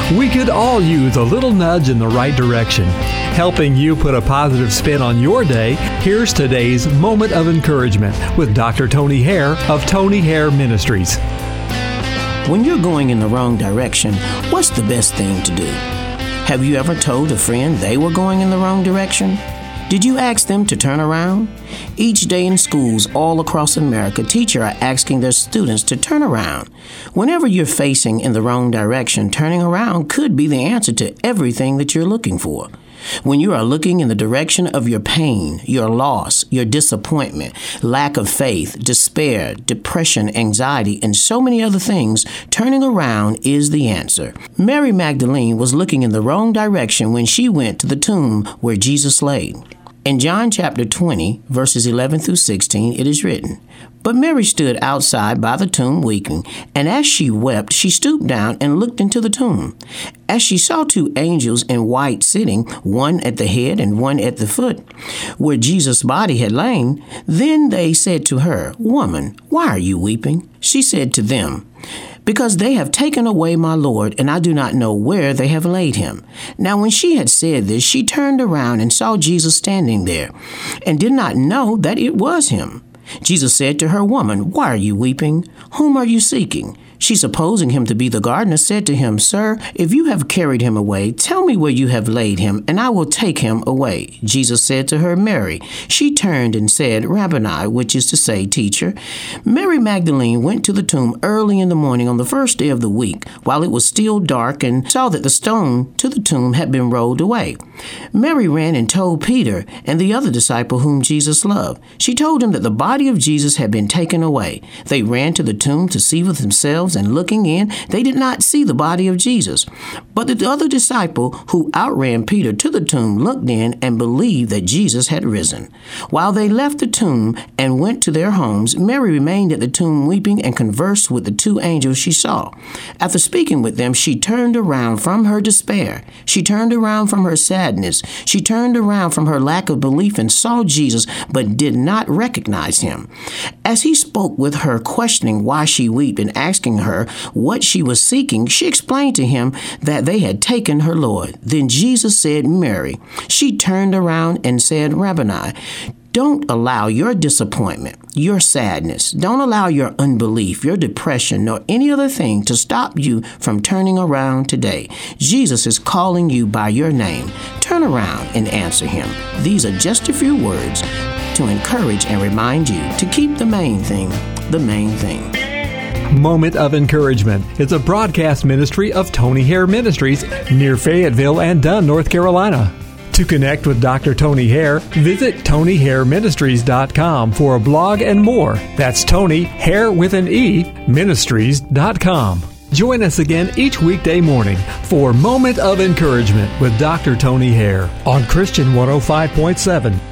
We could all use a little nudge in the right direction. Helping you put a positive spin on your day, here's today's Moment of Encouragement with Dr. Tony Hare of Tony Hare Ministries. When you're going in the wrong direction, what's the best thing to do? Have you ever told a friend they were going in the wrong direction? Did you ask them to turn around? Each day in schools all across America, teachers are asking their students to turn around. Whenever you're facing in the wrong direction, turning around could be the answer to everything that you're looking for. When you are looking in the direction of your pain, your loss, your disappointment, lack of faith, despair, depression, anxiety, and so many other things, turning around is the answer. Mary Magdalene was looking in the wrong direction when she went to the tomb where Jesus lay. In John chapter 20, verses 11 through 16, it is written, "But Mary stood outside by the tomb weeping, and as she wept, she stooped down and looked into the tomb. As she saw two angels in white sitting, one at the head and one at the foot, where Jesus' body had lain, then they said to her, 'Woman, why are you weeping?' She said to them, 'Because they have taken away my Lord, and I do not know where they have laid him.' Now when she had said this, she turned around and saw Jesus standing there, and did not know that it was him. Jesus said to her, 'Woman, why are you weeping? Whom are you seeking?' She, supposing him to be the gardener, said to him, 'Sir, if you have carried him away, tell me where you have laid him, and I will take him away.' Jesus said to her, 'Mary.' She turned and said, 'Rabboni,' which is to say, Teacher. Mary Magdalene went to the tomb early in the morning on the first day of the week, while it was still dark, and saw that the stone to the tomb had been rolled away. Mary ran and told Peter and the other disciple whom Jesus loved. She told him that the body of Jesus had been taken away. They ran to the tomb to see for themselves, and looking in, they did not see the body of Jesus. But the other disciple who outran Peter to the tomb looked in and believed that Jesus had risen. While they left the tomb and went to their homes, Mary remained at the tomb weeping and conversed with the two angels she saw. After speaking with them, she turned around from her despair. She turned around from her sadness. She turned around from her lack of belief and saw Jesus, but did not recognize him. As he spoke with her, questioning why she wept and asking her what she was seeking, she explained to him that they had taken her Lord. Then Jesus said, 'Mary.' She turned around and said, 'Rabboni.' Don't allow your disappointment, your sadness, don't allow your unbelief, your depression, nor any other thing to stop you from turning around today. Jesus is calling you by your name. Turn around and answer him. These are just a few words to encourage and remind you to keep the main thing, the main thing. Moment of Encouragement is a broadcast ministry of Tony Hare Ministries near Fayetteville and Dunn, North Carolina. To connect with Dr. Tony Hare, visit TonyHareMinistries.com for a blog and more. That's Tony, Hare with an E, Ministries.com. Join us again each weekday morning for Moment of Encouragement with Dr. Tony Hare on Christian 105.7